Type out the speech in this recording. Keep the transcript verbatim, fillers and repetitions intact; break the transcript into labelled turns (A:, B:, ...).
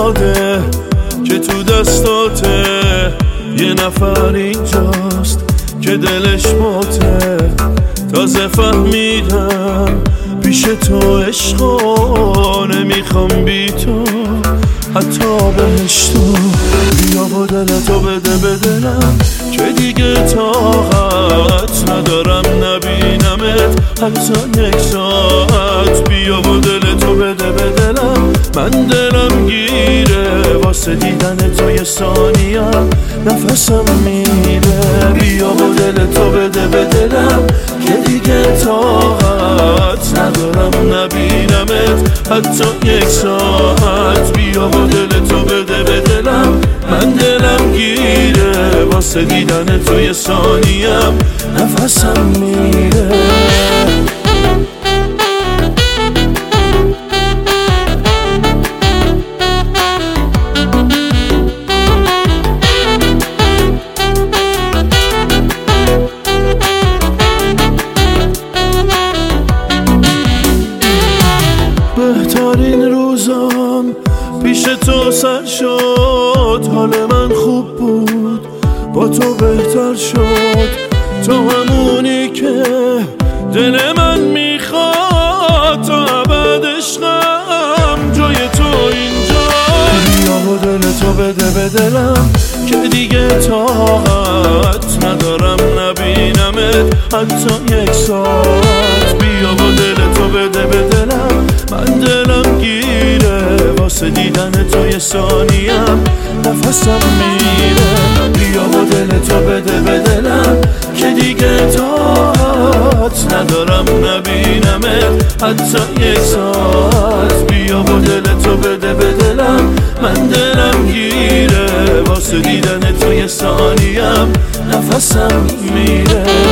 A: یاده که تو دستاته، یه نفر اینجاست که دلش ماته. تازه فهمیدم پیش تو عشقا نمیخوام بی تو حتی بهشتو. بیا با دلتو بده به دلم که دیگه طاقت ندارم نبینمت حتی یک ساعت. بیا با دلتو بده به دلم، من دلم گیره واسه دیدن تو یه ثانیه نفسم میره. بیا با دلتو بده به دلم که دیگه طاقت ندارم نبینمت حتی یک ساعت. بیا با دلتو بده به دلم، من دلم گیره واسه دیدن تو یه ثانیه نفسم میره. بهترین روزم پیش تو سر شد، حال من خوب بود با تو بهتر شد. تو همونی که دل من میخواد، تا ابد عشقم جای تو اینجا. بیا با دلتو بده به دلم که دیگه طاقت ندارم نبینمت حتی یک ساعت. بیا با دلتو بده به دلم، من دلم گیره واسه دیدن تو یه ثانیه نفسم میره. بیا با دلتو بده به دلم که دیگه طاقت ندارم نبینمت حتی یک ساعت. بیا با دلتو بده به دلم، من دلم گیره واسه دیدن تو یه ثانیه نفسم میره.